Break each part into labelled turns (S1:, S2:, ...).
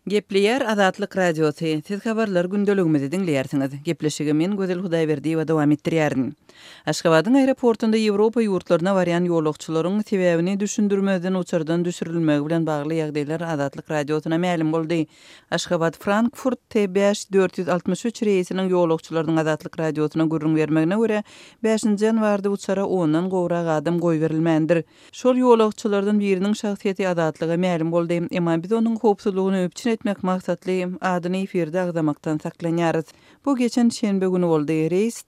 S1: Gepleyer Azatlyk Radiosu. Siz habarlar gündeligimizi dinleýärsiňiz. Gepleşigi men Gözel Hudaýberdi we dowam etdirýärin. Aşgabatyň aeroportunda Ýewropa ýurtlaryna barýan ýolagçylaryň sebäbini düşündirmeden uçurdan düşürilmegi bilen bagly ýagdaýlar Azatlyk Radiosyna ma'lum boldy. Aşgabat Frankfurt T5463 reýsiniň ýolagçylaryň Azatlyk Radiosyna gurrun bermegine görä 5-nji ýanwarda uçara ondan gowrak adam goýberilmändir. Şol ýolagçylardan biriniň şahsiýeti Azatlyga ma'lum boldy. Emma biz onuň howpsuzlygyny öpçün etmek maksatly adyny efirde agdamaktan saklanýarys. Bu geçen şenbe günü boldy. Reis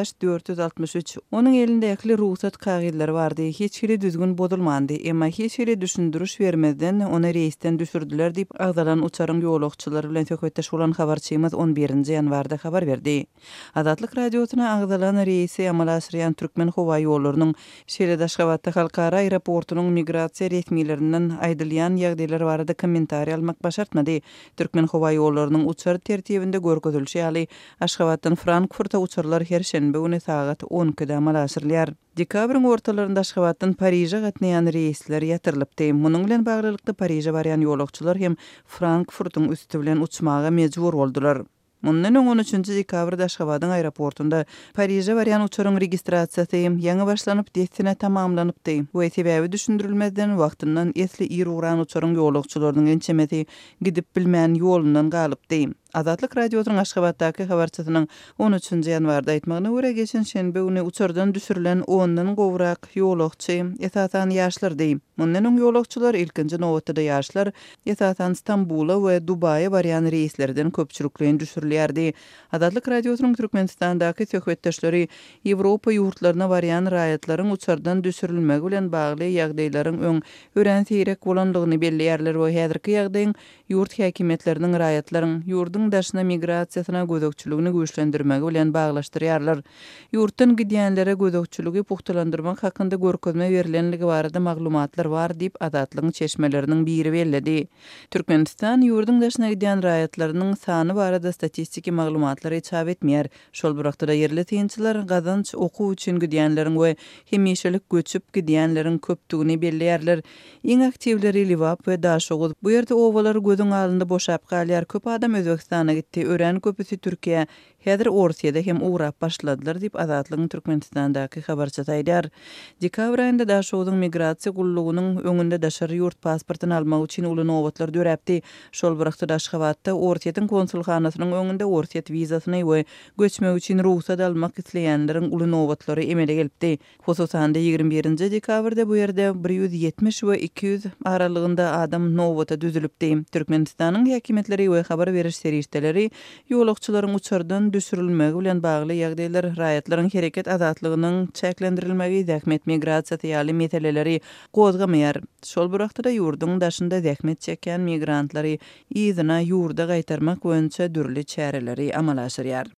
S1: T5463. Onuň elinde äkli ruhsat kagylary bardy. Hiç biri düzgün bodulmandy. Emma hiç biri düşündürüş bermeden onu reisten düşürdüler diýip agdalan uçaryň ýolagçylary bilen söhbetdeş bolan habarçymyz 11-nji ýanwarda habar berdi. Azatlyk Radiosyna agdalan reisi amal asyrýan Türkmen howa ýollarynyň Şeýle Aşgabatda halkara aeroportunyň migrasiýa resmiýetlerinden aýdylýan ýagdaýlar barada kommentariýa almak başartmady. Türkmen howa ýollarynyň uçar tertibinde görkezilşi ýaly Aşgabatdan Frankfurta uçarlar her şenbe güni saat 10-da amal asyrylýar. Dekabryň ortalarynda Aşgabatdan Paryja gatnaýan reisler ýatyrylypdy. Munyň bilen baglylykda Paryja barýan ýolagçylar hem Frankfurtyň üstü bilen uçmaga mejbur boldular. Mundan 13-nji dekabrda Aşgabatyň aeroportunda Paryja barýan uçaryň registrasiýasy ýaňy başlanyp destine tamamlanypdy. Bu sebäbi düşündirilmeden wagtyndan esli ir uran uçaryň ýolagçylarynyň ençemeti gidip bilmän ýolundan galypdy. Azatlyk Radiosynyň Aşgabatdaky habarçysynyň 13-nji ýanwarda aýtmagyna görä geçen şenbe güni uçardan düşürilen ondan gowrak ýolagçy esasan ýaşlardy. Mundan oň ýolagçylar ilkinji nowatda ýaşlar esasan Stambula we Dubaýa barýan reislerden köpçüliklen düşürilýärdi. Azatlyk Radiosynyň Türkmenistandaky söhbetdeşleri Ýewropa ýurtlaryna barýan raýatlaryň uçardan düşürilmegi bilen bagly ýagdaýlaryň öň ören seýrek bolandygyny belliýärler we häzirki ýagdaýyň ýurt häkimetleriniň raýatlaryň ýurdun daşyna migrasiýasyna gözükçüligini güýçlendirmegi bilen baglaşdyrýarlar. Ýurtdan gidýänlere gözükçüligi puhtalandyrmak hakynda görkezme berilenligi barada maglumatlar bar diýip Azatlygyň çeşmeleriniň biri bellidi. Türkmenistan ýurdun daşyna gidýän raýatlarynyň sany barada statistiki maglumatlary çap etmeýär. Şol burakda yerli tynçylar gazanç okuw üçin gidýänleriň we hemişelik göçüp gidýänleriň köpdigini belliýärler. Iň aktivleri Liwap we Daşoğuz. Bu ýerde owalar gözüň alynda boşap galýar. Köp adam Özbekistana gitdi. Ören köpüsi Türkiýe, häzir Orsiýada hem uğrap başladylar diýip Azatlygyň Türkmenistandaky habarçysy aýdýar. Dekabr aýynda Daşoğuzyň migrasiýa gullugynyň öňünde daşary ýurt pasportyny almak üçin uly nowatlar döräpdi. Şol burakda Aşgabatda Orsiýetiň konsulxanasynyň öňünde Orsiýet wizasyny we göçmek üçin ruhsat almak isleýänleriň uly nowatlary emele gelipdi. Hususan 21-nji dekabrda bu ýerde 170 we 200 aralygynda adam nowata düzülipdi. Türkmenistanyň häkimetleri we habar beriş serişdeleri ýolagçylaryň uçardan düşürilmegi bilen bagly ýagdaýlar raýatlaryň hereket azatlygynyň çäklendirilmegi zähmet migrasiýasy ýaly meseleleri gozgamaýar. Şol burakda ýurdun daşynda zähmet çeken migrantlary ýygyna ýurda gaýtarmak boýunça dürli çäreleri amal asyrýar.